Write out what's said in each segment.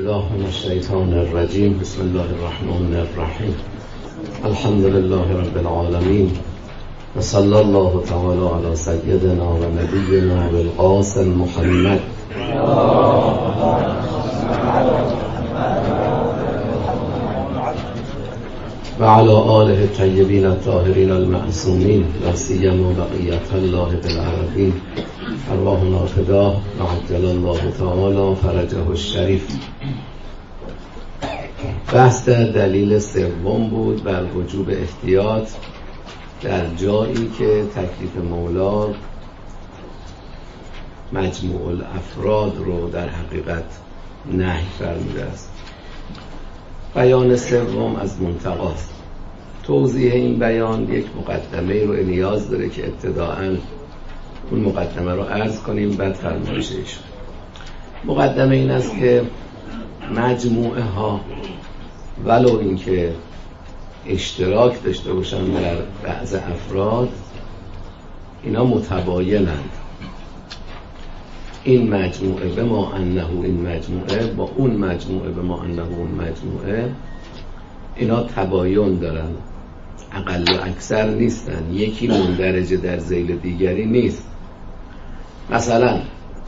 بالله من الشیطان الرجیم. بسم الله الرحمن الرحیم. الحمد لله رب العالمین و صلی الله تعالی علی سیدنا و نبینا بالقاسم محمد و علی آله الطیبین الطاهرین المعصومین لا سیما بقیة الله بالارضین. ارواحنا فداه و عجل الله تعالی فرجه الشریف. بحث دلیل سوم بود بر وجوب احتیاط در جایی که تکلیف مولا مجموع الافراد رو در حقیقت نهی فرموده است. بیان سوم از منتقاست. توضیح این بیان یک مقدمه رو نیاز داره که ابتداءً اون مقدمه رو عرض کنیم بعد فرمایشش. مقدمه این است که مجموعه ها ولو اینکه اشتراک داشته باشن در بعض افراد، اینا متباینند. این مجموعه به ما انه این مجموعه با اون مجموعه به ما انه اون مجموعه، اینا تباین دارن، اقل و اکثر نیستن، یکی مندرجه در ذیل دیگری نیست. مثلا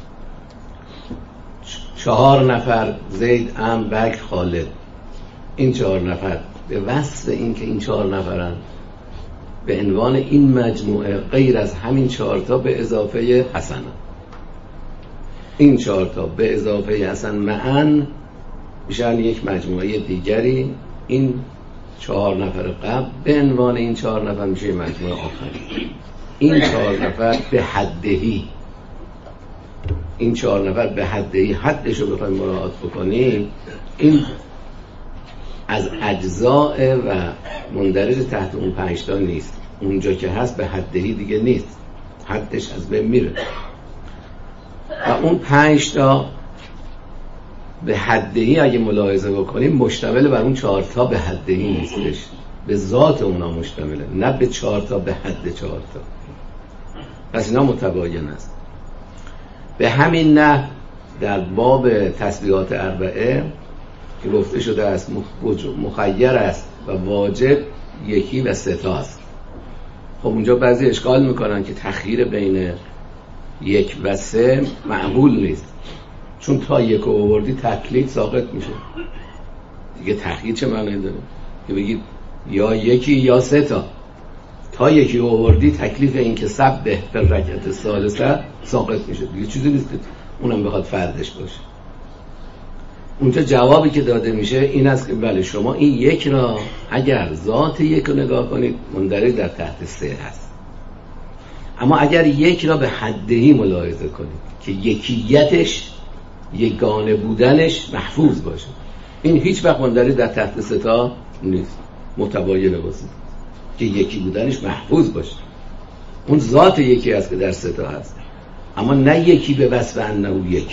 4 نفر زید، عمرو، بکر، خالد، این 4 نفر به وصف این که این 4 نفرن به عنوان این مجموعه غیر از همین 4 تا به اضافه حسن، این 4 تا به اضافه حسن معن میشن یک مجموعه دیگری. این 4 نفر قبل به عنوان این 4 نفر میشه مجموعه آخری. این 4 نفر به حدهی، این 4 نفر به حدهی، حدش رو بخوایم مراعات بکنیم، این از اجزاء و مندرج تحت اون 5 تا نیست. اونجا که هست به حدهی دیگه نیست، حدش از بین میره و اون 5 تا به حدهی اگه ملاحظه بکنیم مشتمل بر اون 4 تا به حدهی نیستش، به ذات اونا مشتمله، نه به 4 تا به حد 4 تا. پس اینا متباین است. به همین نحو در باب تسبیحات اربعه که گفته شده است مخیر است و واجب 1 و 3 تا است. خب اونجا بعضی اشکال میکنن که تخییر بین 1 و 3 معقول نیست، چون تا 1 رو آوردی تکلیف ساقط میشه دیگه. تخییر چه معنی داره که بگید یا 1 یا 3 تا 1 رو آوردی تکلیف این که سبح فی الرکعة الثالثه ساقط میشه دیگه. چیزی نیست که اونم بخواد فردش باشه. اونجا جوابی که داده میشه این است که بله شما این 1 را اگر ذات 1 رو نگاه کنید مندرج در تحت 3 هست، اما اگر 1 را به حدهی ملاحظه کنید که یکیتش، یگانه بودنش محفوظ باشه، این هیچ وقت مندرج در تحت 3 تا نیست. متباینه باشه که یکی بودنش محفوظ باشه، اون ذات 1 است که در 3 تا هست، اما نه 1 به وصف انه 1.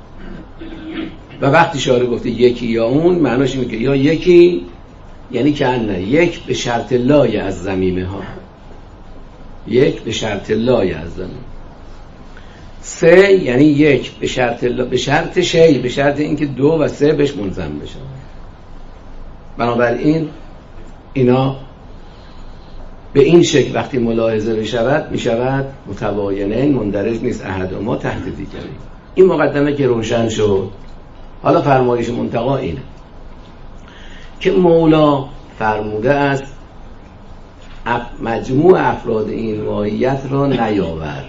و وقتی شارع گفته 1 یا اون، معناش اینه که یا 1 یعنی که انه 1 به شرط لای از زمینه ها، 1 به شرط لای از زمینه، 3 یعنی 1 به شرط به شرط شی، به شرط اینکه 2 و 3 بهش منضم بشن. بنابراین اینا به این شکل وقتی ملاحظه میشود متباینه، مندرج نیست احدهما تحت دیگری. این مقدمه که روشن شد، حالا فرمایش منتقا اینه که مولا فرموده است مجموع افراد این ماهیت را نیاور.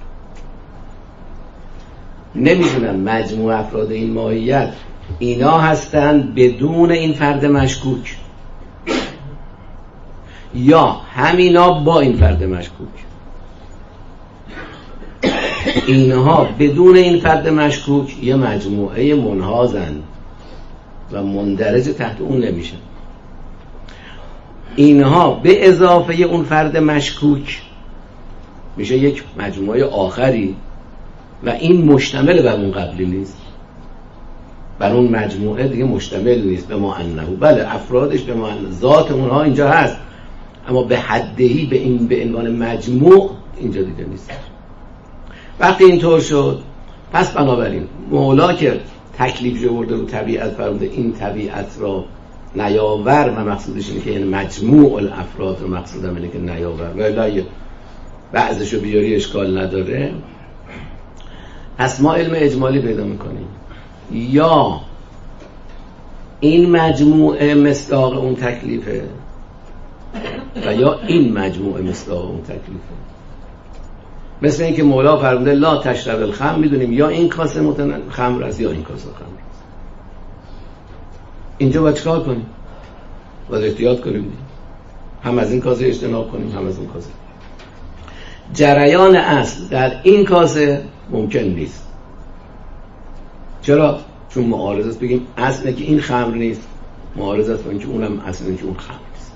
نمیدونم مجموع افراد این ماهیت اینا هستند بدون این فرد مشکوک یا همینا با این فرد مشکوک. اینها بدون این فرد مشکوک یه مجموعه منحازن و مندرج تحت اون نمیشن. اینها به اضافه اون فرد مشکوک میشه یک مجموعه آخری و این مشتمل بر اون قبلی نیست، بر اون مجموعه دیگه مشتمل نیست. به ما انه بله افرادش به ما ذات اونها اینجا هست، اما به حدهی به این به عنوان مجموع اینجا دیگه نیست. وقتی اینطور شد پس بنابراین مولا که تکلیف برده رو طبیعت فرموده این طبیعت را نیاور و مقصودش اینه که یعنی مجموع الافراد رو مقصودم اینه که نیاور ولی بعضشو بیاری اشکال نداره. پس ما علم اجمالی پیدا میکنیم یا این مجموعه مصداق اون تکلیفه و یا این مجموعه مصداق اون تکلیفه. مثل اینکه مولا فرموده لا تشرب الخمر، میدونیم یا این کاسه خمر است یا این کاسه خمر است. اینجا باید چکار کنیم؟ باید احتیاط کنیم، هم از این کاسه اجتناب کنیم هم از اون کاسه. جریان اصل در این کاسه ممکن نیست. چرا؟ چون معارض است. بگیم اصله که این خمر نیست، معارض است با اینکه اونم اصله که اون خمر نیست.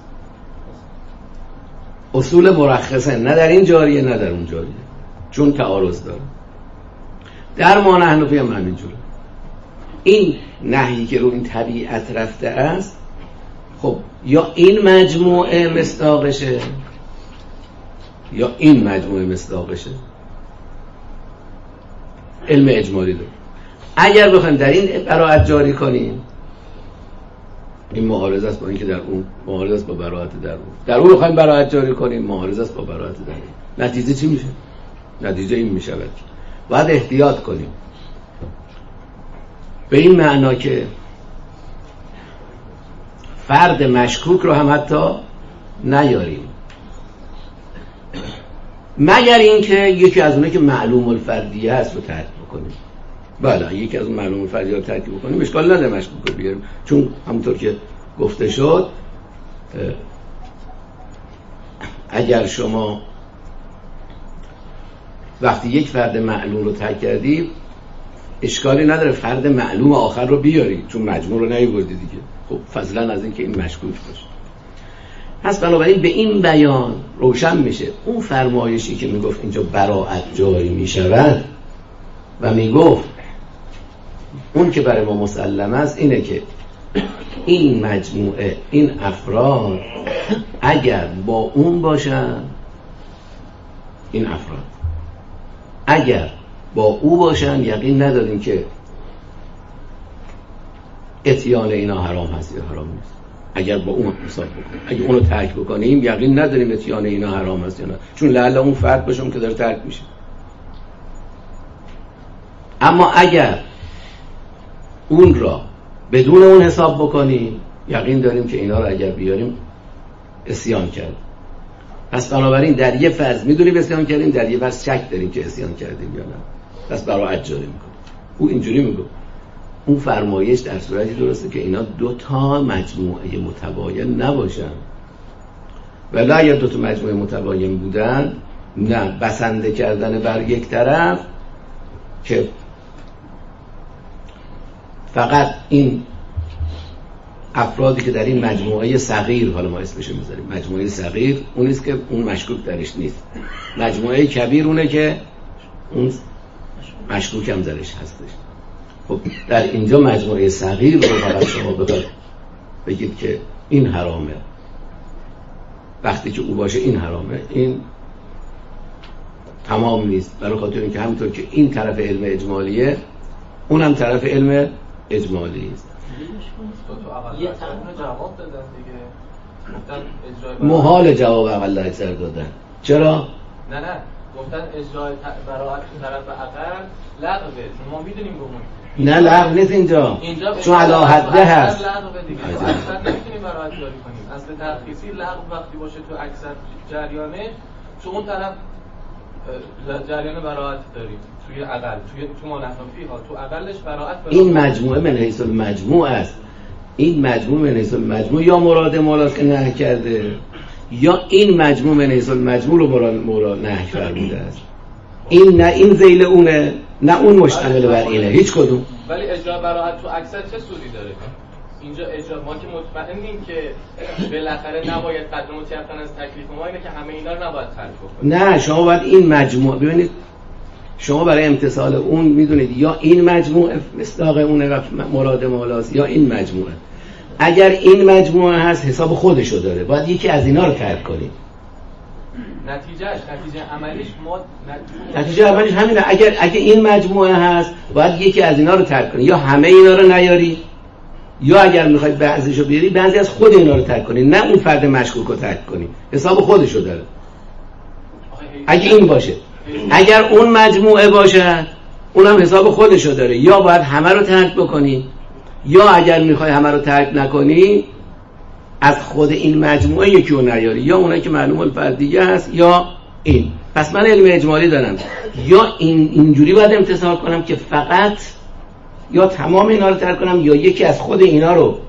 اصول مرخصه نه در این جاریه نه در اون جاریه، چون تعارض داره. در ما نحنفی هم همینجوره. این نهی که رو این طبیعت رفته است، خب یا این مجموعه مصداقشه یا این مجموعه مصداقشه. علم اجمالی داره. اگر بخوایم در این براءت جاری کنیم، این معارض است با اینکه در اون معارض است با براءت در اون بخوایم براءت جاری کنیم، معارض است با براءت در اون. نتیجه چی میشه؟ نتیجه این میشه باید احتیاط کنیم به این معنا که فرد مشکوک رو هم حتی نیاریم، مگر اینکه یکی از اونه که معلوم الفردیه هست رو ترک بکنیم. بله یکی از اون معلوم الفردیه رو ترک بکنیم، اشکال نداره مشکوک رو بیاریم، چون همونطور که گفته شد اگر شما وقتی یک فرد معلوم رو ترک کردی اشکالی نداره فرد معلوم آخر رو بیاری، چون مجموع رو نیاوردی دیگه. خب فضلا از این که این مشکوک باشه. پس بنابراین به این بیان روشن میشه اون فرمایشی که میگفت اینجا براءت جاری میشود و میگفت اون که برای ما مسلم است اینه که این مجموعه این افراد اگر با اون باشن، این افراد اگر با او باشن یقین نداریم که اتیان اینا حرام هست یا حرام نیست. اگر با اون حساب بکنیم، اگر اونو ترک بکنیم یقین نداریم اتیان اینا حرام هست یا نه، چون لعل اون فرد باشم که داره ترک میشه. اما اگر اون را بدون اون حساب بکنیم یقین داریم که اینا را اگر بیاریم عصیان کرد. پس بنابراین در یه فرض میدونیم عصیان کردیم، در یه فرض شک داریم که عصیان کردیم یا نه، پس براءت جاری میکنیم. او اینجوری میگه اون فرمایش در صورتی درسته که اینا دو تا مجموعه متباین نباشن، ولی اگر دو تا مجموعه متباین بودن، نه بسنده کردن بر یک طرف که فقط این افرادی که در این مجموعه صغیر، حالا ما اسمش میذاریم مجموعه صغیر، اونیست که اون مشکوک درش نیست. مجموعه کبیر اونه که اون مشکوک هم درش هستش. خب در اینجا مجموعه صغیر رو فقط شما بگید که این حرامه، وقتی که او باشه این حرامه، این تمام نیست. برای خاطر اینکه همینطور که این طرف علم اجمالیه اون هم طرف علم اجمالی است. یه طرف جواب دادن دیگه، محال جواب اقل اکثر دادن. چرا؟ نه گفتن اجرای براءت طرف اقل لغوه، ما میدونیم بمونیم. نه لغو نیست اینجا چون علی حده هست. لغوه دیگه، اکثر نمیتونیم براءت جاری کنیم. اصل ترخیصی لغو وقتی باشه تو اکثر جریانه، تو اون طرف جریان براءت داریم، توی اقل تو منحنفی ها تو اقلش براءت. این مجموعه من حیث المجموع است. این مجموعه من حیث المجموع یا مراد مولاست که نهی کرده، یا این مجموعه من حیث المجموع رو مراد نهی فرموده است. این نه این ذیل اونه نه اون مشتمل بر اینه، هیچ کدوم. ولی اجرا براءت تو اکثر چه سودی داره؟ اینجا اجرا ما که مطمئنیم که بالاخره نباید قدر متيقن از تکلیف ما اینه که همه اینا رو نباید ترک بکنیم. نه شما باید این مجموعه ببینید، شما برای امتثال اون میدونید یا این مجموعه مصداق اونه و مراد مولاست یا این مجموعه. اگر این مجموعه هست حساب خودشو داره، باید یکی از اینا رو ترک کنید. نتیجه عملیش نتیجه عملیش همینه. اگه این مجموعه هست باید یکی از اینا رو ترک کنی، یا همه اینا رو نیاری، یا اگر میخوای بعضیشو بیاری بعضی از خود اینا رو ترک کنی، نه اون فرد مشکوک رو ترک کنی، حساب خودشو داره. اگه این باشه، اگر اون مجموعه باشه اونم حساب خودشو داره، یا باید همه رو ترک بکنی، یا اگر میخوای همه رو ترک نکنی از خود این مجموعه یکی رو نیاری، یا اونایی که معلوم الفردیه هست یا این. پس من علم اجمالی دارم، یا اینجوری باید امتثال کنم که فقط یا تمام اینا رو ترک کنم، یا یکی از خود اینا رو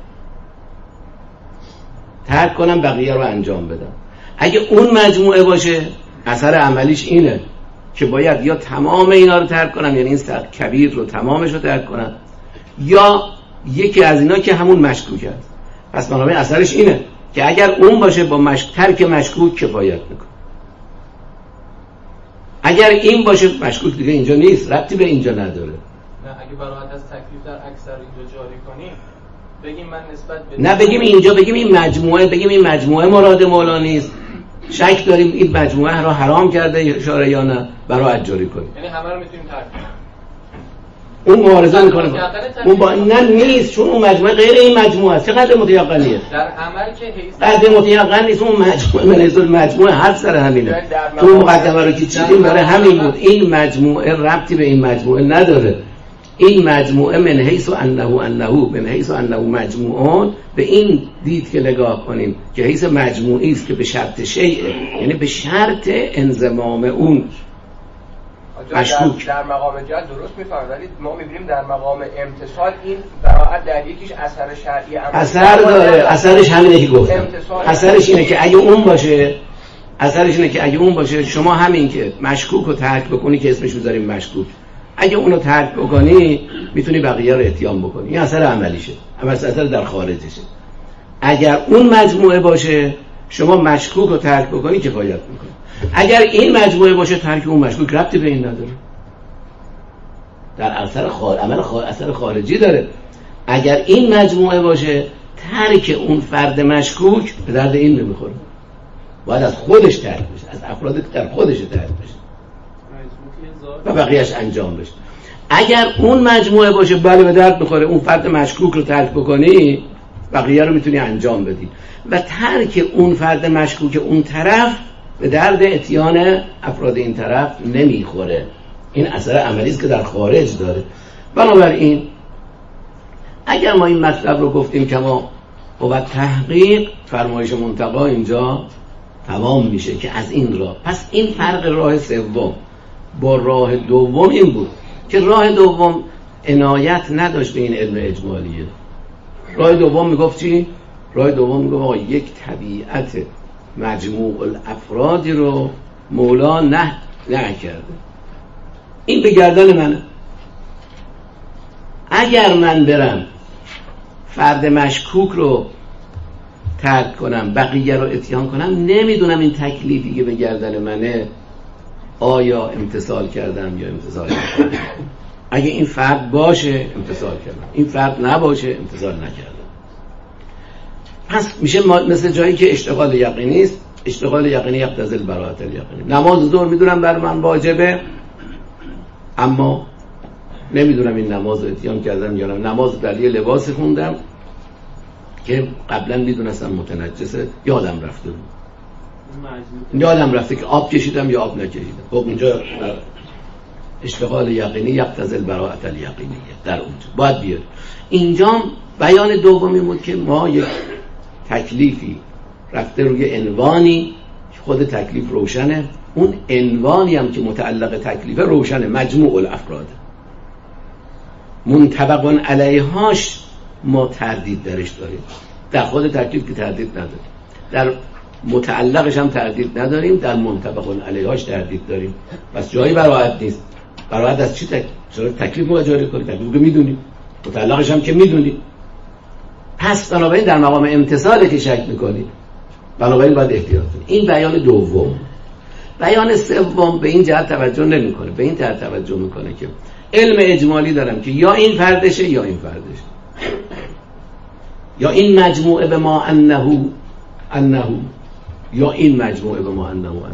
ترک کنم بقیه رو انجام بدم. اگه اون مجموعه باشه اثر عملیش اینه که باید یا تمام اینا رو ترک کنم، یعنی این کبیر رو تمامش رو ترک کنم، یا یکی از اینا که همون مشکوک است. پس بنابراین اثرش اینه که اگر اون باشه با ترک مشکوک کفایت میکنه. اگر این باشه مشکوک دیگه اینجا نیست، ربطی به اینجا نداره. نه اگه براحت از تکلیف در اکثر اینجا جاری کنیم بگیم من نسبت به نه بگیم اینجا، بگیم این مجموعه مراد مولا نیست، شک داریم این مجموعه رو حرام کرده اشاره یا نه، براحت جاری کنیم. یعنی همه رو میتونیم ترک کنیم. اون معارضه میکنه اون با نه نیست، چون اون مجموعه غیر این مجموعه است. چقدر متیقنیه در عمل که قدر متیقن نیست. اون مجموعه حد سر همینه. تو مقدمه رو که چیدیم برای همین بود. این مجموعه ربطی به این مجموعه نداره. این مجموعه من حیث انه مجموعون، به این دید که نگاه کنیم که حیث مجموعی است که به شرط شیء، یعنی به شرط انضمام اون مشکوک. در مقام جهت درست میفهمید، ولی ما میبینیم در مقام امتصال این براحت در یکیش اثر شرعی اثر داره. اثرش همینه که گفتم، اثرش اینه که اگه اون باشه شما همین که مشکوک رو ترک بکنی که اسمش بذاریم مشکوک، اگه اونو ترک بکنی میتونی بقیه رو اتیان بکنی. این اثر عملیشه، اثر در خارجشه. اگر اون مجموعه باشه شما مشکوک رو ترک بکنی کفایت میکنه. اگر این مجموعه باشه ترک اون مشکوک ربطی به این نداره، در اثر خارجی داره. اگر این مجموعه باشه ترک اون فرد مشکوک به درد این نمیخوره، باید از خودش ترک بشه، از افراد در خودش ترک بشه و بقیهش انجام بشه. اگر اون مجموعه باشه بله به درد میخوره، اون فرد مشکوک رو ترک بکنی بقیه رو میتونی انجام بدی، و ترک اون فرد مشکوک اون طرف به درد اتیان افراد این طرف نمیخوره. این اثر عملی است که در خارج داره. بنابراین اگر ما این مطلب رو گفتیم که ما با تحقیق فرمایش منتقی اینجا تمام میشه که از این راه، پس این فرق راه سوم با راه دوم این بود که راه دوم عنایت نداشت به این علم اجمالیه. راه دوم میگفت چی؟ راه دوم میگفت یک طبیعت مجموع الافرادی رو مولا نه کرده. این به گردن منه. اگر من برم فرد مشکوک رو ترک کنم بقیه رو اتیان کنم، نمیدونم این تکلیفی که به گردن منه آیا امتثال کردم یا امتثال نکردم. اگه این فرد باشه امتثال کردم، این فرد نباشه امتثال نکردم. پس میشه مثل جایی که اشتغال یقینی است. اشتغال یقینی یقتضی البراءة الیقینی. نماز ظهر میدونم بر من واجبه، اما نمیدونم این نماز رو اتیان کردم یا نه. نماز در یه لباس خوندم که قبلا میدونستم متنجسه، یادم رفته که آب کشیدم یا آب نکشیدم. خب اونجا اشتغال یقینی یقتضی البراءة الیقینی در اونجا باید بیاد. اینجا بیان دومی بود که ما یک تکلیفی رفته روی عنوانی، خود تکلیف روشنه، اون عنوانی هم که متعلق تکلیف روشنه، مجموع الافراد، منطبق علیهاش ما تردید درش داریم. در خود تکلیف که تردید نداریم، در متعلقش هم تردید نداریم، در منطبق علیهاش تردید داریم. پس جایی براحت نیست. براحت از چی تکلیف ما جاری کنیم؟ تکلیف که میدونیم، متعلقش هم که میدونیم. پس بنابراین در مقام امتثاله که شک میکنیم، بنابراین باید احتیاط کنیم. این بیان دوم. بیان سوم به این جهت توجه نمیکنه، به این جهت توجه میکنه که علم اجمالی دارم که یا این فردشه یا این فردشه، یا این مجموعه به ما انه یا این مجموعه به ما انه.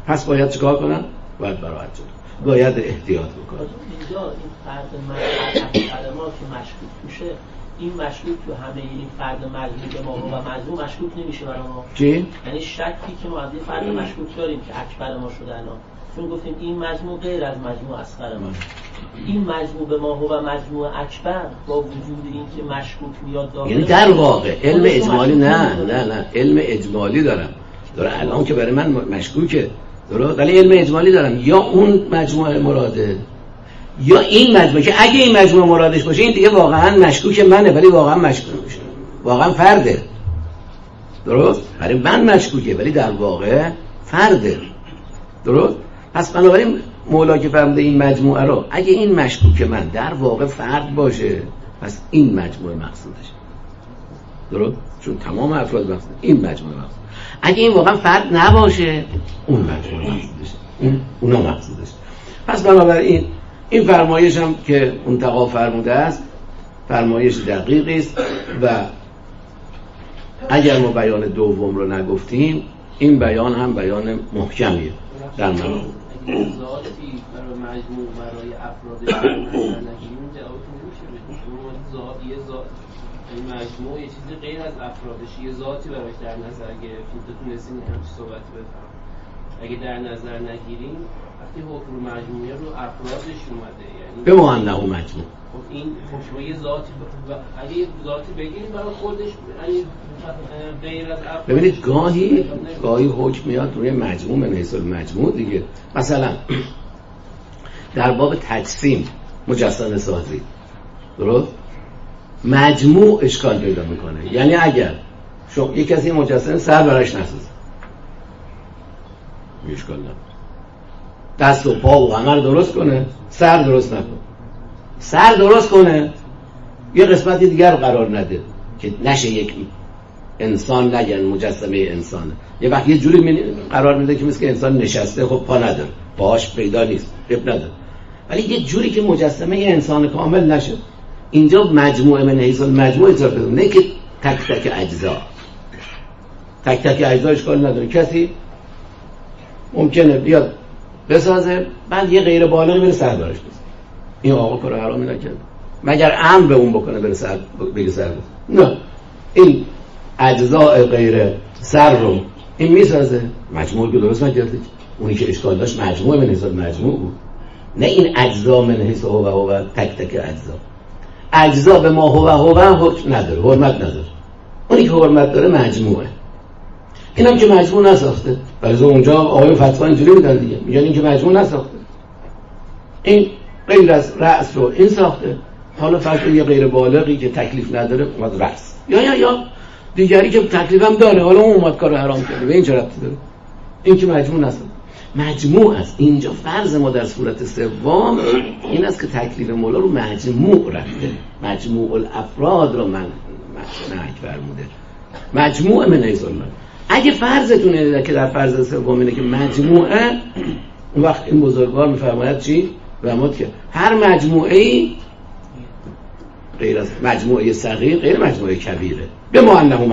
پس باید چیکار کنن؟ باید براحت شد، باید احتیاط بکنن. اینجا این فرد ما که مشکوک میشه، این مشکوک تو همه این فرد مجموع به ما و مجموع مشکوک نمیشه برای ما. چی؟ یعنی شکی که ما از این فرد مشکوک داریم که اکبر ما شده الان، چون گفتیم این مجموع غیر از مجموع اصغر ما، این مجموع به ما و مجموع اکبر با وجود این که مشکوک میاد داره، یعنی در واقع علم اجمالی نه علم اجمالی داره الان که برای من مشکوکه درست، ولی علم اجمالی دارم، یا اون مجموعه مراده یا این مجموعه، که اگه این مجموعه مرادش باشه این دیگه واقعا مشکوک منه ولی واقعا مشکوک میشه، واقعا فرده درست، برای من مشکوکه ولی در واقع فرده درست. پس بنابراین مولا که فرموده این مجموعه رو اگه این مشکوک من در واقع فرد باشه پس این مجموعه مقصودشه درست، چون تمام افراد مقصود این مجموعه مقصود. اگه این واقعا فرد نباشه اون مجموعه مقصودشه، اونا مقصودشه. پس بنابراین این فرمایش هم که منتقا فرموده است فرمایش دقیقی است و اگر ما بیان دوم رو نگفتیم این بیان هم بیان محکمیه در مقام. ذاتی برای مجموع برای افراد نظر نگیریم جوابتون نمیشه بدیم. شما یه ذات این مجموع یه چیزی غیر از افرادش یه ذاتی براش در نظر گرفتیم تو تونستین همچی صحبتی بفهم. اگه در نظر نگیریم وقتی حکم مجموعه رو افرادش اومده یعنی به معنی مجموع خب این شما یه ذاتی اگه یه ذاتی بگیریم برای خودش غیر از افراد. ببینید گاهی حکم میاد روی مجموع من حیث المجموع دیگه. مثلا در باب تجسیم مجسمه سازی درست مجموع اشکال پیدا میکنه، یعنی اگر شما یک کسی مجسمه سر براش نسازه اشکال نداره، دست و پا و همه رو درست کنه سر درست نکنه، سر درست کنه یه قسمتی دیگر قرار نده که نشه یک انسان نگن مجسمه انسانه، یه وقت یه جوری قرار میده که مثل که انسان نشسته خب پا نداره پاهاش پیدا نیست اب نداره، ولی یه جوری که مجسمه انسان کامل نشه. اینجا مجموعه من حیث المجموع اضافه کنه، نه که تک تک اجزا اشکال نداره. کسی ممکنه بیاد بسازه بعد یه غیر بالغی بره سر دارش بزنه، این آقا کار حرامی نکرده مگر امر به اون بکنه بره سر بگه سر بزنه، نه این اجزاء غیر سر رو این میسازه، مجموعه که درست نکرده، اونی که اشکال داشت مجموعه من حیث المجموع بود، نه این اجزا من حیث هو تک تک اجزا به ما هو حکم نداره، حرمت نداره، اونی که حرمت داره مجموعه. اینم که مجموع نساخته، ولی اونجا آقای فتوا اینجوری میدن دیگه، میگن این که مجموع نساخته، این غیر از رأس رو این ساخته، حالا فرض یه غیر بالغی که تکلیف نداره اومد رأس، یا دیگری که تکلیف هم داره حالا اون اومد کارو حرام کرده، به این چه ربطی داره؟ این که مجموع نساخته، مجموع است. اینجا فرض ما در صورت سوم این است که تکلیف مولا رو مجموع رفته، مجموع الافراد رو من فرموده، مجموع من حیث المجموع. اگه فرضتون اینه که در فرض سوم اینه که مجموعه، اون وقت این بزرگوار میفرماید چی؟ فرمود که هر مجموعه‌ای غیر از مجموعه صغیر غیر مجموعه کبیره، به ما انه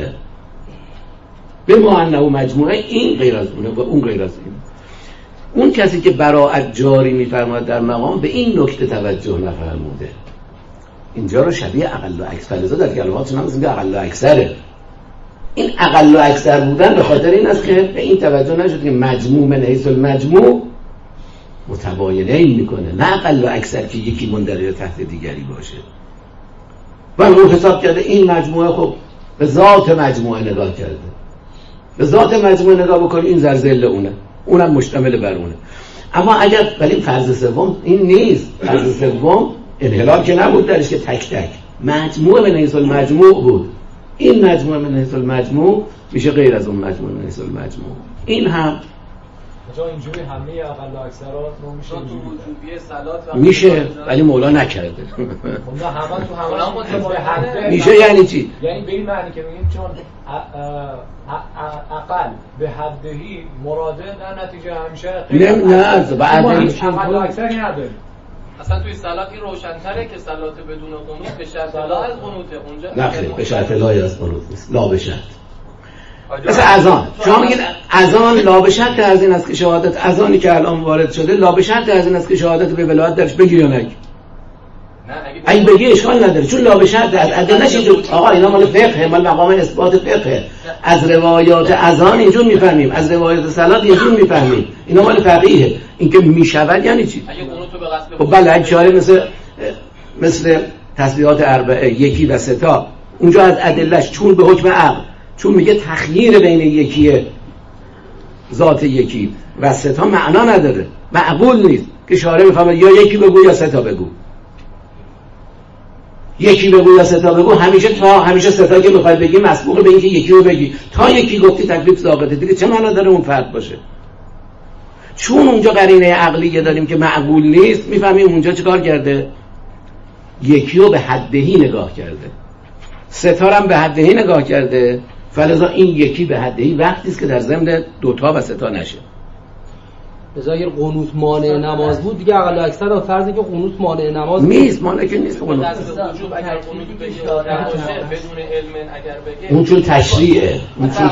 مجموعه این غیر از اونه و اون غیر از این. اون کسی که براءت جاری میفرماید در مقام به این نکته توجه نفرموده، اینجا رو شبیه اقل و اکثر لذا در کلماتشون هم میگه اقل و اکثره. این اقل و اکثر بودن به خاطر این است که به این توجه نشد که مجموع من حیث المجموع متباینه این میکنه، نه اقل و اکثر که یکی مندرج تحت دیگری باشه. و اون حساب کرده این مجموعه خب به ذات مجموعه نگاه کرده، به ذات مجموعه نگاه بکنی این زرزل اونم مشتمل بر اونه. اما اگر ولی فرض سوم این نیست، فرض سوم انحلال که نبود درش که تک تک مجموعه من حیث المجموع بود، این مجموعه من حیث المجموع میشه غیر از اون مجموعه من حیث المجموع. این هم جا اینجوری همه اقل و اکثرات میشه تو وجوبیه صلات میشه ولی مولا نکرده. خب نه همه تو همه میشه یعنی چی؟ یعنی به این معنی که میگیم چون اقل به حدهی مراده در نتیجه همیشه نه بعدش اقل و اکثری نداره. اصلا توی صلات این روشن‌تره که صلات بدون قنوت به شرط لا از قنوته، اونجا نه خیلی به شرط لا از قنوت نیست، لا به شرط. مثل اذان. شما میگید اذان لا به شرط از این است که شهادت اذانی که الان وارد شده لا به شرط از این است که شهادت به ولایت درش بگی یا نگی. اگه بگی اشکال نداره، چون لا به شرط از ادلهش اینجور. آقا اینا مال فقه، مال مقام اثبات فقه. از روایات اذان اینجور میفهمیم، از روایات صلات اینجور میفهمیم. اینا مال فقیه. این که میشود یعنی چی؟ خب بله، اگه شاره مثل تسبیحات اربعه، یکی و ستا، اونجا از ادلهش چون به حکم عقل، چون میگه تخییر بین یکی ذات یکی و ستا معنا نداره، معقول نیست که شارع بفهمه یا یکی بگو یا ستا بگو، یکی بگو یا ستا بگو. همیشه ستا که میخوای بگی مسبوق به اینکه یکی رو بگی. تا یکی گفتی تکلیف ساقطه دیگه، چه معنا داره اون فرق باشه؟ چون اونجا قرینه عقلیه داریم که معقول نیست، میفهمیم اونجا چیکار کرده؟ یکی رو به حدهی نگاه کرده، ستارم به حدهی نگاه کرده، فلذا این یکی به حدهی وقتی است که در ضمن دوتا و ستا نشه. لذا اگر قنوت مانع نماز بود دیگه اقل و اکثر از فرضی که قنوت مانع نماز نیست، مانع که نیست قنوت. اون چون تشریعه،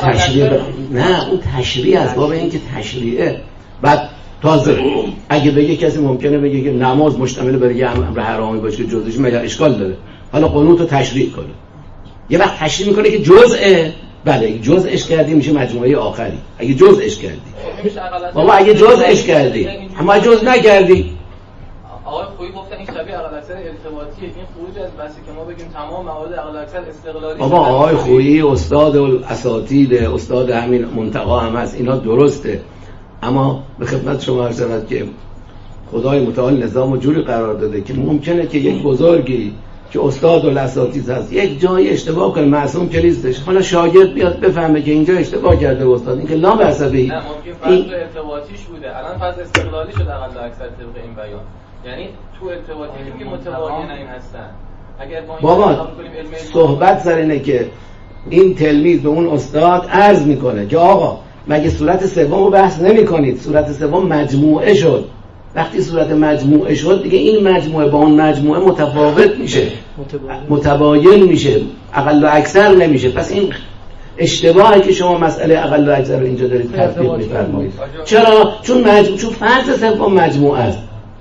نه اون تشریع از باب این که تشریعه. بعد تازه اگه بگه کسی ممکنه بگه که نماز مشتمل بر یه امر حرامی باشه که جزش مگر اشکال داره، حالا قنوت رو تشریع کنه. یه وقت تشریع میکنه که جزءه، بله اگه جزءش کردی میشه مجموعه آخری. اگه جزءش کردی بابا، اگه جزءش کردی، اما جزء نکردی. آقای خویی گفتن این شبیه عقل اکثر ارتباطیه، این خروج از بحثی که ما بگیم تمام موارد عقل اکثر استقلالی. بابا آقای خویی استاد الاساتید، استاد همین منتقا هم هست، اینا درسته، اما به خدمت شما عرض شود که خدای متعال نظام و جوری قرار داده که ممکنه که یک بزرگی که استاد الاساتید هست یک جای اشتباه کنه، معصوم که نیستش، حالا شاگرد بیاد بفهمه که اینجا اشتباه کرده استاد، این که لا بأس به. نه ممکن فرض ارتباطیش بوده، الان فرض استقلالی شده عقل اکثر طبق این بیان. یعنی تو ارتباطی که متباین این هستن. اگر بابا صحبت سر اینه که این تلمیذ به اون استاد عرض میکنه که آقا مگه صورت سوم رو بحث نمی کنید؟ صورت سوم مجموعه شد. وقتی صورت مجموعه شد دیگه این مجموعه با اون مجموعه متفاوت میشه، متباین میشه، اقل و اکثر نمیشه. پس این اشتباهی که شما مسئله اقل و اکثر رو اینجا دارید تفکیک می‌فرمایید. چرا؟ چون فرض سوم مجموعه است.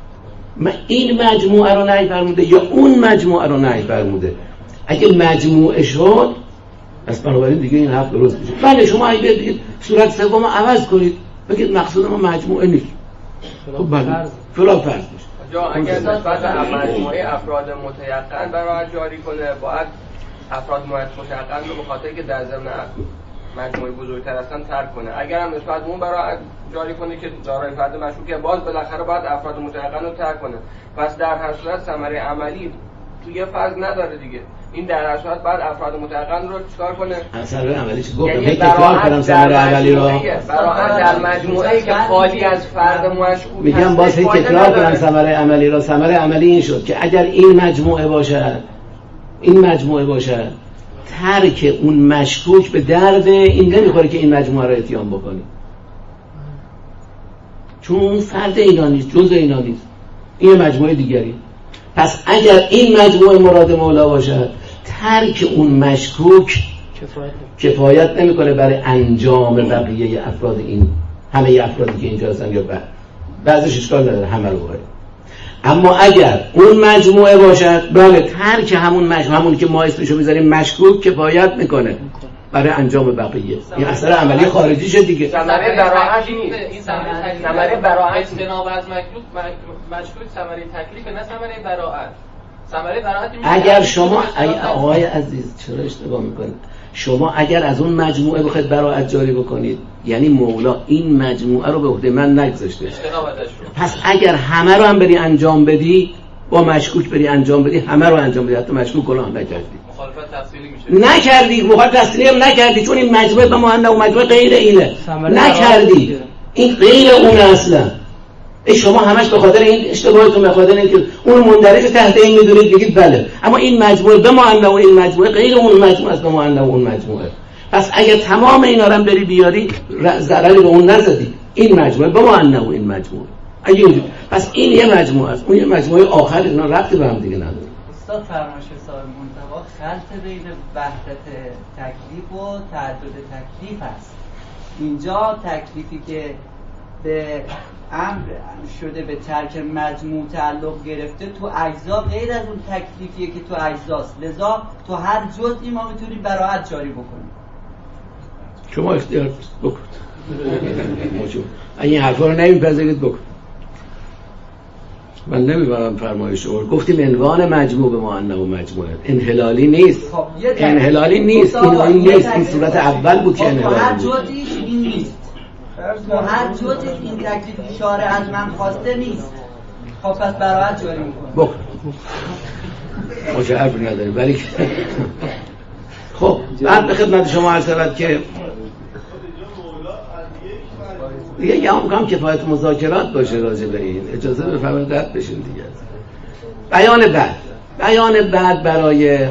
این مجموعه رو نهی فرموده یا اون مجموعه رو نهی فرموده. اگه مجموعه شد پس بنابراین دیگه این حرف درست میشه. بله شما اگه بگید صورت سوم رو عوض کنید، بگید مقصود ما مجموعه نیست، خب بله فلان فرض میشه. یا اگر نسبت به مجموعه افراد متیقن برای جاری کنه، باید افراد متیقن رو به خاطر که در ضمن مجموعه بزرگتر هستن ترک کنه. اگر هم نسبت به اون برای جاری کنه که دارای فرد مشکوکه، باز بالاخره باید افراد متیقن رو ترک کنه. پس در هر صورت ثمره عملی توی فرض نداره دیگه. این در هر صورت بعد افراد متیقن رو چیکار کنه؟ ثمره عملی چی گفتم؟ یعنی تکرار کنم ثمره عملی رو. برای در مجموعه‌ای که خالی از فرد مشکوک میگم باز تکرار کنم ثمره عملی رو. ثمره عملی این شد که اگر این مجموعه باشه ترک اون مشکوک به درد این نمیخوره که این مجموعه رو اتیان بکنی، چون اون فرد اینا نیست، جزء اینا نیست، این مجموعه دیگری. پس اگر این مجموعه مراد مولا باشد، ترک اون مشکوک کفایت نمیکنه برای انجام بقیه افراد، این همه افرادی که اینجا هستن یا بعضیش اشکال نداره، همه رو باید. اما اگر اون مجموعه باشد، بله ترک همون که ما اسمشو میذاریم مشکوک کفایت میکنه برای انجام بقیه. این اثر عملی خارجی شد دیگه. ثمره براعت نیست. این ثمره براعت اجتناب از مشکوک ثمره تکلیف، نه ثمره براعت. ثمره براعت اگر شما آقای عزیز چرا اشتباه میکنید؟ شما اگر از اون مجموعه بخواید براعت جاری بکنید، یعنی مولا این مجموعه رو به عهده من نگذاشته. پس اگر همه رو هم بری انجام بدی، با مشکوک بری انجام بدی، همه رو انجام بدی، حتی مشکوک گناه نکردی، مخالفت تفصیلی میشه. نکردی، مخالفت تفصیلی هم نکردی، چون این مجموعه به معنی اون مجموعه غیر اینه. نکردی، این غیر اون اصلا. شما همش به خاطر این اشتباهتون، به خاطر اینکه اون مندرج تحت این میدونید بگید بله، اما این مجموعه به معنی و این مجموعه غیر اون مجموعه است، به معنی و اون مجموعه. پس اگر تمام اینا رو هم بری بیاری، ضرری به اون نزدی. این مجموعه به معنی و این مجموعه. اگه پس این یه مجموعه است، اون یه مجموعه آخر، اینا ربطی به هم دیگه نداره. استاد مطابق فرمایش صاحب منتقا خلط بین وحدت تکلیف و تعدد تکلیف است. اینجا تکلیفی که به امر شده به ترک مجموع تعلق گرفته تو اجزا غیر از اون تکلیفیه که تو اجزاست، لذا تو هر جزئی ما میتونیم براعت جاری بکنیم. شما اختیار بکن. این حرفا رو نمیپذیرید بکن. من نمیبرم فرمایش رو. گفتیم عنوان مجموع به معنی و مجموعه انحلالی نیست. انحلالی نیست. این نیست. این صورت اول بود که انحلالی هر جزئی این نیست. هر جزئی این تکلیف شارع از من خواسته نیست. خب پس براعت جاری میکنم. بکن. ما چه حرفی نداریم ولی خب بعد به خدمت شما عرض شود که دیگه یه هم کفایت مذاکرات باشه راجع به این. اجازه بفرمایید رد بشیم دیگه. بیان بعد برای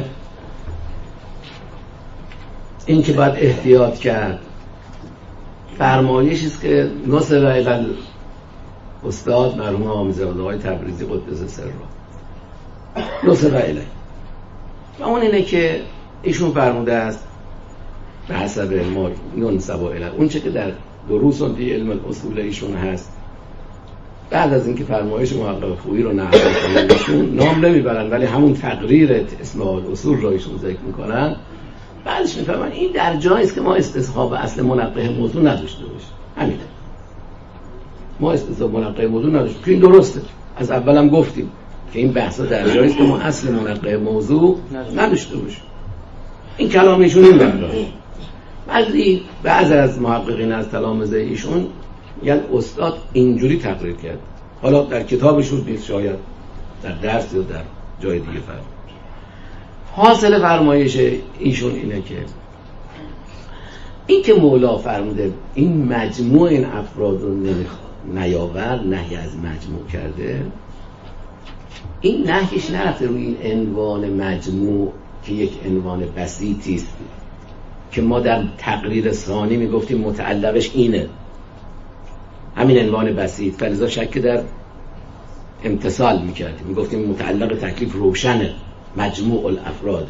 این که باید احتیاط کرد فرمایشی است که نصر الی استاد مرحوم آمیزاده های تبریزی قدس سره نصر الی و اون اینه که ایشون فرموده است به حسب ما ننسب الی اون چه که در دروس فی علم الاصول ایشون هست. بعد از اینکه فرمایش محقق خویی رو نقل کردن ایشون نام نمیبرن ولی همون تقریر اسم الاصول رو ایشون ذکر میکنن. بعدش میفهمن این در جایی است که ما استصحاب اصل منقح موضوع نداشته باشیم. همینه. ما استصحاب منقح موضوع نداشتیم که این درسته. از اولم گفتیم که این بحثا در جایی است که ما اصل منقح موضوع نداشته باشیم. این کلام ایشون این معنی. بعضی از محققین از تلامذه ایشون یعنی استاد اینجوری تقریر کرد. حالا در کتابشون نیست، شاید در درس یا در جای دیگه فرمود. حاصل فرمایش ایشون اینه که این که مولا فرموده این مجموع این افراد رو نیاور، نهی از مجموع کرده، این نهیش نرفته روی این عنوان مجموع که یک عنوان بسیطی است که ما در تقریر ثانی میگفتیم متعلقش اینه، همین عنوان بسیط، فلذا شک در امتصال میکردیم، میگفتیم متعلق تکلیف روشنه، مجموع الافراده.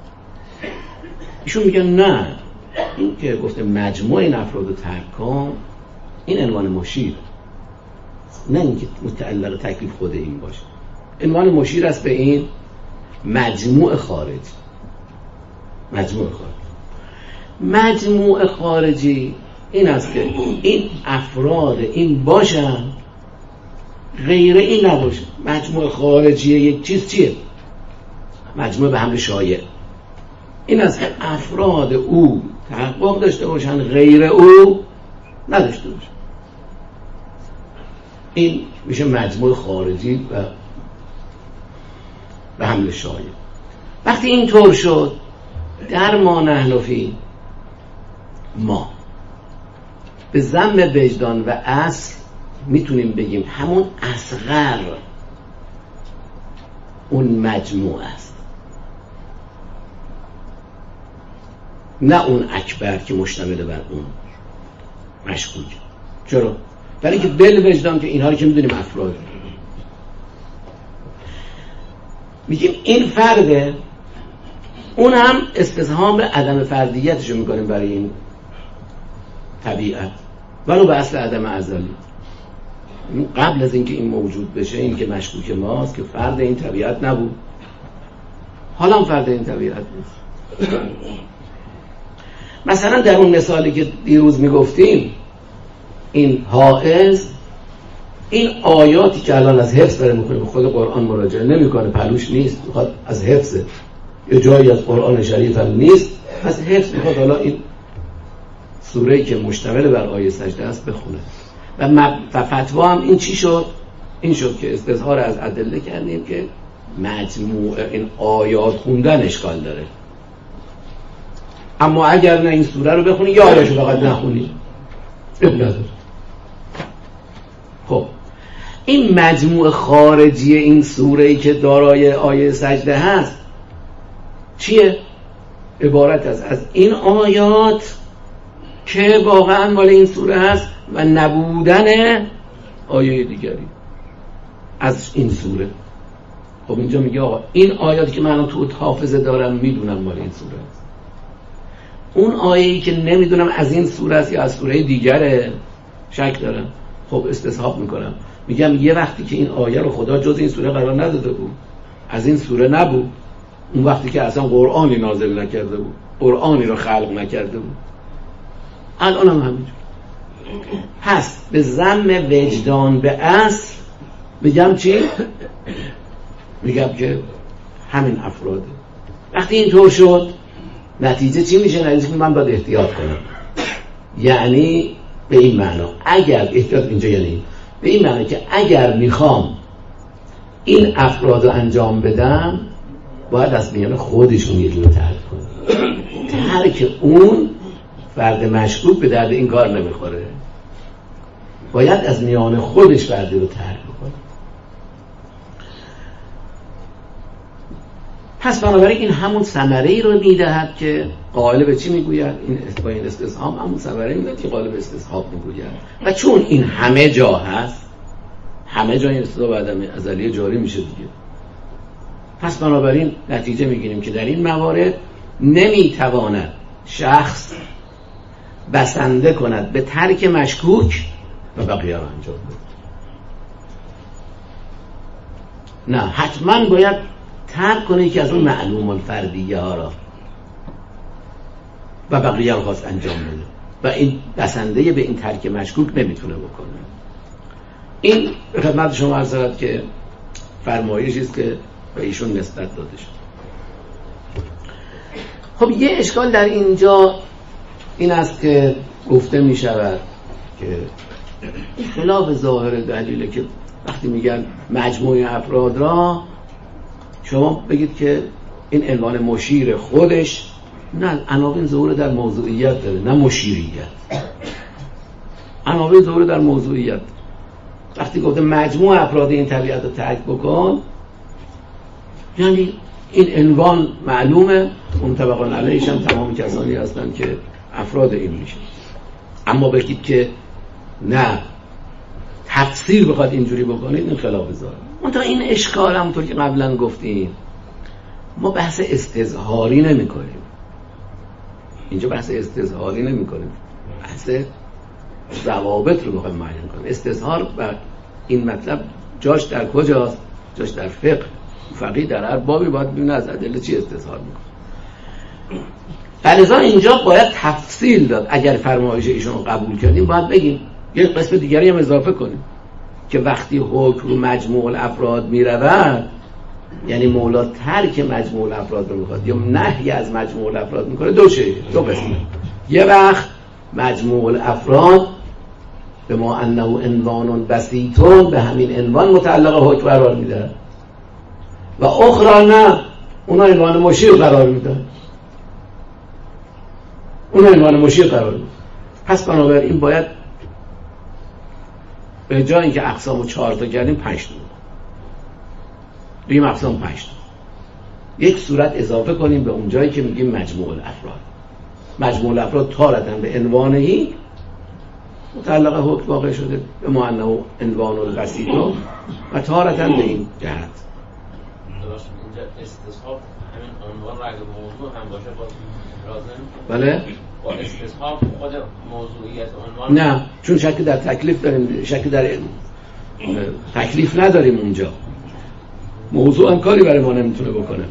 ایشون میگن نه، این که گفته مجموع این افراد رو ترک کن، این عنوان مشیر، نه اینکه متعلق تکلیف خود این باشه. عنوان مشیر است به این مجموع خارجی. مجموع خارجی این است که این افراد این باشن، غیر این نباشه. مجموع خارجی یک چیز چیه؟ مجموع به حمل شایع. این است که افراد او تحقق داشته باشن، غیر او نداشته باشن. این میشه مجموع خارجی و به حمل شایع. وقتی این طور شد، در ما نحنفی ما به ضم وجدان و اصل میتونیم بگیم همون اصغر اون مجموع است، نه اون اکبر که مشتمل بر اون مشکوک. چرا؟ برای اینکه بل وجدان که اینها رو که میدونیم افراد، میگیم این فرده، اون هم استظهام عدم فردیتشو میکنیم برای این طبیعت، ولو به اصل عدم ازلی. قبل از اینکه این موجود بشه، این که مشکوک ماست که فرد این طبیعت نبود، حالا هم فرد این طبیعت نیست. مثلا در اون مثالی که دیروز میگفتیم، این حائز، این آیاتی که الان از حفظ داره میکنه، خود قرآن مراجعه نمیکنه، پلوش نیست، میخواد از حفظه، یه جایی از قرآن شریف هم نیست، از حفظ میخواد حالا این سوره‌ای که مشتمل بر آیه سجده است بخونه. و فتوا هم این چی شد؟ این شد که استظهار از ادله کردیم که مجموع این آیات خوندن اشکال داره، اما اگر نه این سوره رو بخونی یا آیه‌شو فقط نخونی اب نداره. خب این مجموع خارجی این سوره‌ای که دارای آیه سجده هست چیه؟ عبارت از این آیات که واقعا مال این سوره هست و نبودن آیه دیگری از این سوره. خب اینجا میگه آقا این آیاتی که من تو حافظه دارم میدونم مال این سوره است. اون آیه‌ای که نمیدونم از این سوره است یا از سوره دیگره شک دارم، خب استصحاب میکنم، میگم یه وقتی که این آیه رو خدا جز این سوره قرار نداده بود، از این سوره نبود، اون وقتی که اصلا قرآنی نازل نکرده بود، قرآنی رو خلق نکرده بود، الان هم همینجور. پس به ضم وجدان به اصل میگم چی؟ میگم که همین افراده. وقتی اینطور شد نتیجه چی میشه؟ نتیجه که من باید احتیاط کنم. یعنی به این معنا اگر احتیاط اینجا یعنی به این معنا که اگر میخوام این افراد رو انجام بدم باید از میان خودشون یه جور ترک کنم. ترک اون فرد مشکوک به درد این کار نمیخوره، باید از میان خودش فردی رو ترک بکنه. پس بنابراین این همون ثمره‌ای رو میدهد که قائل به چی میگوید؟ این با این استصحاب همون ثمره میدهد که قائل به استصحاب میگوید. و چون این همه جا هست، همه جا این استصحاب عدم ازلی جاری میشه دیگه، پس بنابراین نتیجه میگیریم که در این موارد نمیتواند شخص بسنده کند به ترک مشکوک و بقیه رو انجام بده. نه، حتما باید ترک کنه که از اون معلوم الفردیه ها را و بقیه رو خواست انجام بده و این بسنده به این ترک مشکوک نمیتونه بکنه. این به خدمت شما عرض شود که فرمایشی است که به ایشون نسبت داده شد. خب یه اشکال در اینجا این است که گفته می شود که خلاف ظاهر دلیله که وقتی میگن مجموعه افراد را شما بگید که این عنوان مشیر خودش نه، عناوین ظهور در موضوعیت داره نه مشیریت. عناوین ظهور در موضوعیت. وقتی گفته مجموع افراد این طبیعت رو ترک بکن، یعنی این عنوان معلومه، متفقون علیهش هم تمام کسانی هستن که افراد این میشه. اما بگید که نه تفسیر بخواد اینجوری بکنید، این خلاف ظاهر. منتها این اشکال همونطور که قبلا گفتیم ما بحث استظهاری نمی کنیم. اینجا بحث استظهاری نمی کنیم، بحث ضوابط رو بخوایم معین کنیم. استظهار و این مطلب جاش در کجاست؟ جاش در فقه. فقیه در هر بابی باید ببینه از ادله چی استظهار میکنه. فلذا اینجا باید تفصیل داد. اگر فرمایش ایشون رو قبول کردیم باید بگیم یه قسم دیگری هم اضافه کنیم که وقتی حکم رو مجموع الافراد میرود، یعنی مولا ترک مجموع الافراد رو میخواد یا نهی از مجموع الافراد میکنه، دو قسمه. یه وقت مجموع الافراد به ما انه عنوان بسیطون، به همین عنوان متعلق حکم قرار میده، و اخرى نه، اونا عنوان مشیر قرار میده، پس بنابراین باید به جای اینکه اقسامو 4 تا کردیم 5 تا بگیم اقسام 5 تا، یک صورت اضافه کنیم به اون جایی که میگیم مجموع الافراد. مجموع الافراد تارتاً به عنوانهی متعلق حکم واقع شده به معنی عنوان البسیط و تارتاً به این جهت. درست اینجا استصحاب همین عنوان را اگه موضوع هم باشه با لازم بله با استصحاب خود موضوعیت عنوان نه، چون شکی در تکلیف داریم، شکی در تکلیف نداریم. اونجا موضوع هم کاری برای ما نمیتونه بکنه.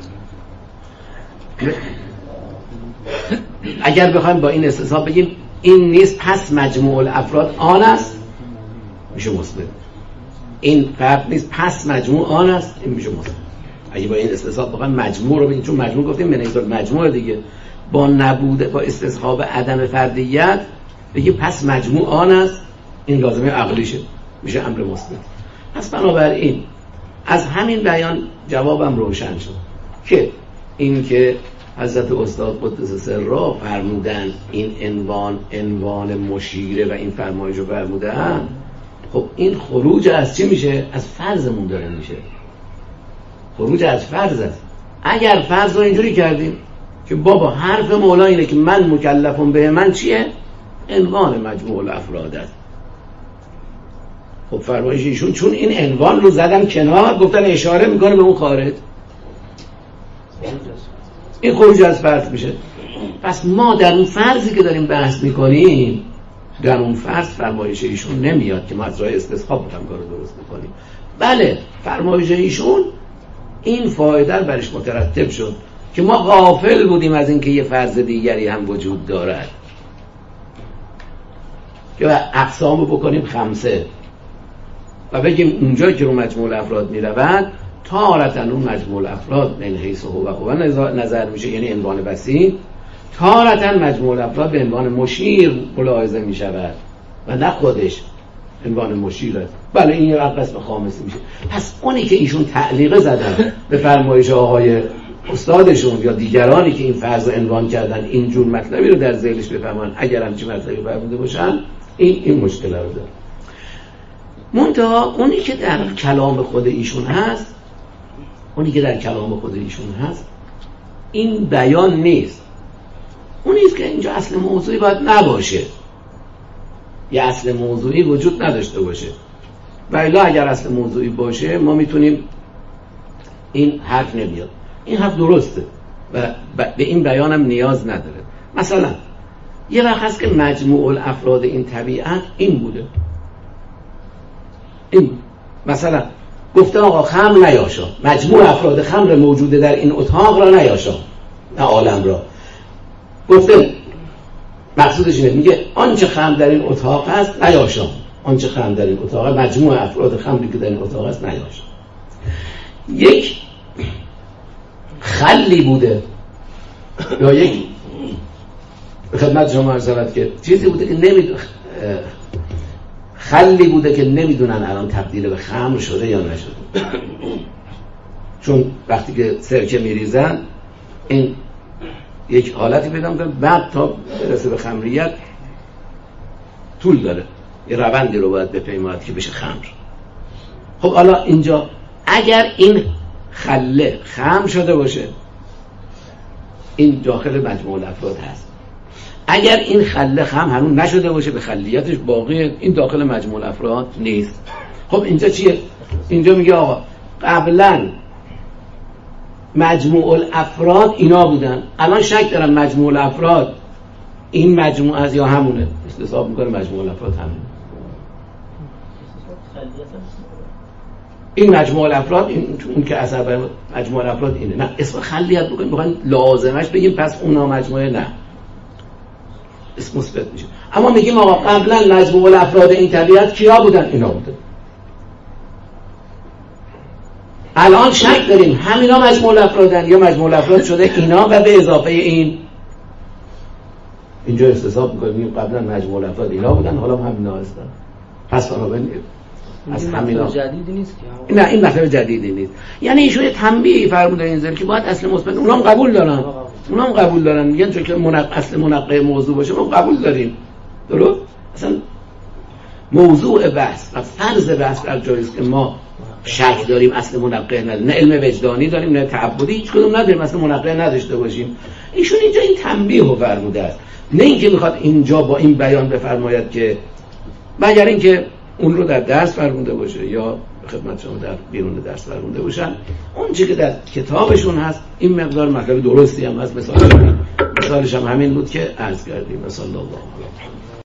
اگر بخوایم با این استصحاب بگیم این نیست پس مجموع الافراد آن است، میشه مثبت. این فرق نیست پس مجموع آن است، این میشه مثبت. اگه با این استصحاب بخوایم مجموع رو بگیم، چون مجموع گفتیم منیزال مجموع دیگه، با نبوده با استصحاب عدم فردیت بگیم پس مجموع آن است، این لازمه عقلیشه، میشه امر مثبت. پس بنابراین از همین بیان جوابم روشن شد که این که حضرت استاد قدس سرا فرمودن این عنوان مشیره و این فرمایش رو فرمودن، خب این خروج از چی میشه؟ از فرضمون داره میشه، خروج از فرض است. اگر فرض رو اینجوری کردیم که بابا حرف مولا اینه که من مکلفم به من چیه؟ عنوان مجموع الافراد است، خب فرمایش ایشون چون این عنوان رو زدن کنار، گفتن اشاره میکنه به اون خارج، این خروج از فرض میشه. پس ما در اون فرضی که داریم بحث میکنیم، در اون فرض فرمایش ایشون نمیاد که ما از راه استصحاب هم کارو درست میکنیم. بله فرمایش ایشون این فایده برش مترتب شد که ما غافل بودیم از اینکه یه فرض دیگری هم وجود دارد که اقسامو بکنیم 5 و بگیم اونجا که رو مجموع افراد میرود تارتاً اون مجموع افراد من حیث هو نظر میشه، یعنی عنوان وسیع، تارتاً مجموع افراد به عنوان مشیر ملاحظه میشود و نه خودش عنوان مشیره. بله این یه قسم خامسی میشه. پس اونی که ایشون تعلیق زدن به فرمایش آقای استادشون یا دیگرانی که این فرض عنوان کردن اینجور مطلبی رو در ذهنش بفهمن، اگر همچین مطلبی فرموده باشن این مشکل رو داره. منتها اونی که در کلام خود ایشون هست، این بیان نیست. اونیست که اینجا اصل موضوعی باید نباشه، یه اصل موضوعی وجود نداشته باشه. و الا اگر اصل موضوعی باشه ما میتونیم، این حرف نمیاد، این حرف درسته و به این بیان هم نیاز نداره. مثلا یه وقت هست که مجموع الافراد این طبیعت این بوده، این مثلا گفته آقا خمر نیاشا، مجموع افراد خمر موجوده در این اتاق را نیاشا، نه عالم را. گفته مقصودش اینه، میگه آنچه خمر در این اتاق هست نیاشا، آنچه خمر در این اتاق، مجموع افراد خمری که در این اتاق هست نیاشا. یک خلی بوده یا یک خدمت شما عرض شود که چیزی بوده که خلی بوده که نمیدونن الان تبدیل به خمر شده یا نشده، چون وقتی که سرکه میریزن این یک حالتی پیدا میکنه، بعد تا برسه به خمریت طول داره، یه روندی رو باید بپیماید که بشه خمر. خب حالا اینجا اگر این خله خمر شده باشه این داخل مجموع الافراد هست، اگر این خله خمر هنوز نشده باشه به خلیتش باقیه، این داخل مجموع الافراد نیست. خب اینجا چیه؟ اینجا میگه آقا قبلا مجموع الافراد اینا بودن، الان شک دارم مجموع الافراد این مجموع از یا همونه، استصحاب میکنه مجموع الافراد همونه. این مجموع الافراد اون که اثر بر مجموع الافراد اینه، نه اسم خلیت بکنیم بخوایم لازمش بگیم پس اونا مجموعه، نه اسم مثبت میشه. اما میگیم آقا قبلا مجموع الافراد این طبیعت کیا بودن؟ اینا بودن. الان شک داریم همینا مجموع الافرادن یا مجموع الافراد شده اینا و به اضافه این. اینجا استصحاب میکنیم قبلا مجموع الافراد اینا بودن، حالا همینا هستن، پس بنابراین از همینا جدیدی نیست که نه این مطلب جدیدی نیست. یعنی ایشون یه تنبیه فرموده این ذکر که باید اصل مثبت، اونها هم قبول دارن، میگن چون که اصل منقه موضوع باشه ما قبول داریم، درست؟ اصلا موضوع بحث و فرض بحث در جایی است که ما شک داریم اصل منقه نداریم، نه علم وجدانی داریم نه تعبدی، هیچ کدوم نداریم، اصل منقه نداشته باشیم. ایشون اینجا این تنبیه رو فرموده است، نه اینکه میخواد اینجا با این بیان بفرماید که مگر اینکه اون رو در درس فرموده باشه یا خدمت شما در بیرون درس فرموده باشن. اون چیزی که در کتابشون هست این مقدار مطلب درستی هم هست، مثالش هم همین بود که عرض کردیم. صلی الله علیه و